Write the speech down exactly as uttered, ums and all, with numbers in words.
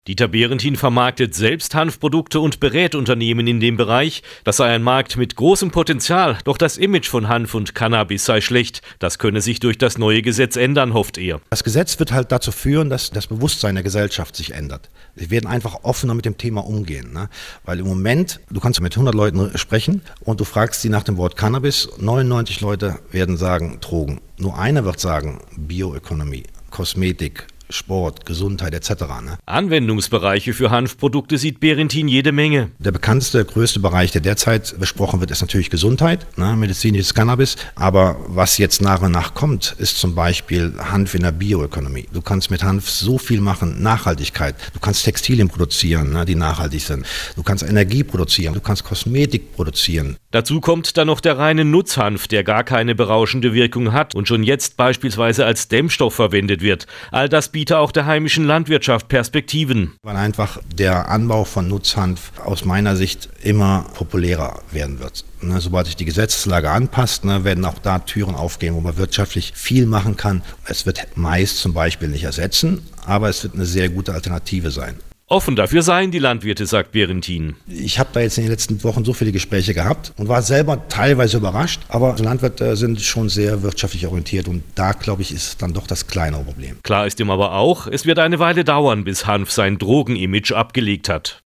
Dieter Behrentin vermarktet selbst Hanfprodukte und berät Unternehmen in dem Bereich. Das sei ein Markt mit großem Potenzial, doch das Image von Hanf und Cannabis sei schlecht. Das könne sich durch das neue Gesetz ändern, hofft er. Das Gesetz wird halt dazu führen, dass das Bewusstsein der Gesellschaft sich ändert. Wir werden einfach offener mit dem Thema umgehen, ne? Weil im Moment, du kannst mit hundert Leuten sprechen und du fragst sie nach dem Wort Cannabis, neunundneunzig Leute werden sagen Drogen. Nur einer wird sagen Bioökonomie, Kosmetik, Sport, Gesundheit et cetera. Ne? Anwendungsbereiche für Hanfprodukte sieht Behrentin jede Menge. Der bekannteste, größte Bereich, der derzeit besprochen wird, ist natürlich Gesundheit, ne? Medizinisches Cannabis. Aber was jetzt nach und nach kommt, ist zum Beispiel Hanf in der Bioökonomie. Du kannst mit Hanf so viel machen, Nachhaltigkeit. Du kannst Textilien produzieren, ne, die nachhaltig sind. Du kannst Energie produzieren, du kannst Kosmetik produzieren. Dazu kommt dann noch der reine Nutzhanf, der gar keine berauschende Wirkung hat und schon jetzt beispielsweise als Dämmstoff verwendet wird. All das bietet auch der heimischen Landwirtschaft Perspektiven. Weil einfach der Anbau von Nutzhanf aus meiner Sicht immer populärer werden wird. Ne, sobald sich die Gesetzeslage anpasst, ne, werden auch da Türen aufgehen, wo man wirtschaftlich viel machen kann. Es wird Mais zum Beispiel nicht ersetzen, aber es wird eine sehr gute Alternative sein. Offen dafür seien die Landwirte, sagt Behrentin. Ich habe da jetzt in den letzten Wochen so viele Gespräche gehabt und war selber teilweise überrascht. Aber Landwirte sind schon sehr wirtschaftlich orientiert und da, glaube ich, ist dann doch das kleinere Problem. Klar ist ihm aber auch, es wird eine Weile dauern, bis Hanf sein Drogenimage abgelegt hat.